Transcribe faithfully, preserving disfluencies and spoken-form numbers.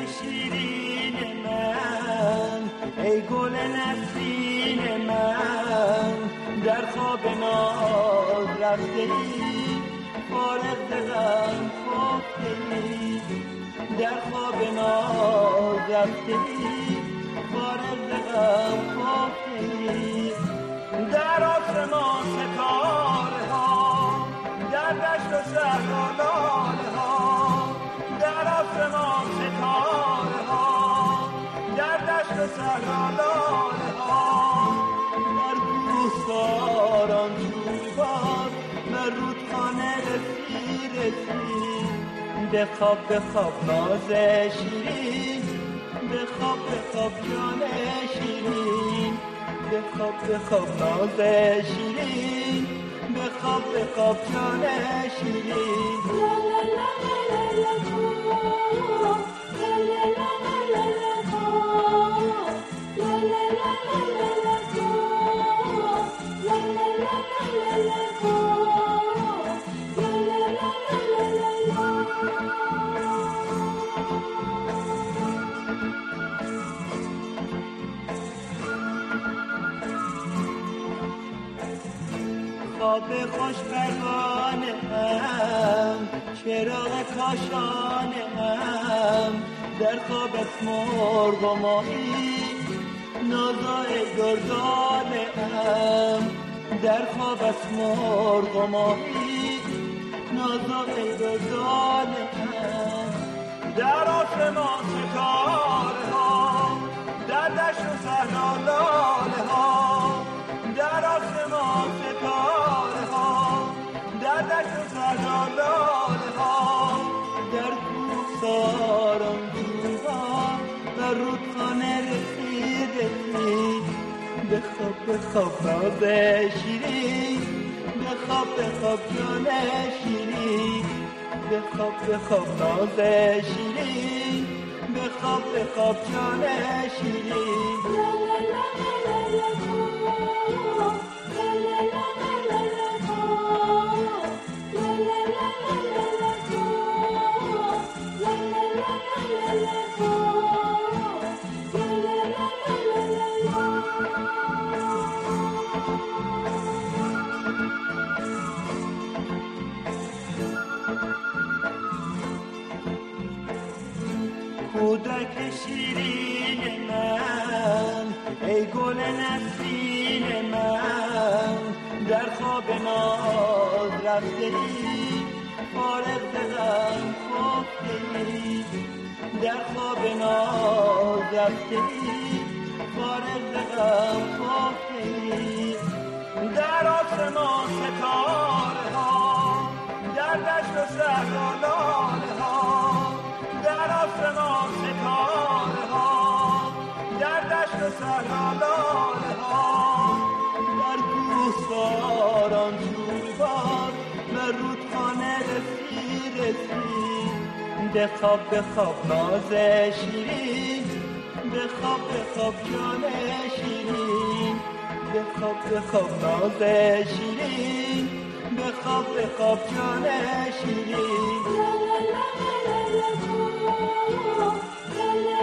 شیرین من، ای گل نسرین من، در خواب ناز رفته ای، فارغ ز غم خفته ای، در خواب ناز رفته ای، فارغ ز غم خفته ای. در آسمان ستاره ها، در دشت و صحرا لاله ها، در آسمان ستاره ها، در دشت و صحرا لاله ها، در کوهساران جویبار، بر رودخانه رسی رسی، بخواب بخواب ناز شیرین، بخواب بخواب جان شیرین، بخواب بخواب ناز شیرین، بخواب بخواب جان شیرین. خواب خوش پروانه هم، چراغ کاشانه هم، در خوابت مرغ و ماهی، نازای گردانه هم، در خوابت مرغ و ماهی، نازای گردانه هم. در آسمان ستاره ها، در دشت و صحرا لاله ها، در آسمان ستاره ها، در دشت و صحرا لاله ها، در کوهساران جویبار، بر رودخانه رسی رسی، بخواب بخواب ناز شیرین، بخواب بخواب جان شیرین، بخواب بخواب ناز شیرین، بخواب بخواب جان شیرین. کودک شیرین من، ای گل نسرین من، در خواب ناز رفته ای، فارغ ز غم خفته ای، در خواب ناز رفته ای، فارغ ز غم خفته ای. در آسمان ستاره ها، در دشت و صحرا لاله ها، در آسمان ستاره ها، در دشت و صحرا لاله ها، در کوهساران جویبار، بر رودخانه رسی رسی، بخواب بخواب ناز شیرین، بخواب بخواب جان شیرین، بخواب بخواب ناز شیرین، بخواب بخواب جان شیرین.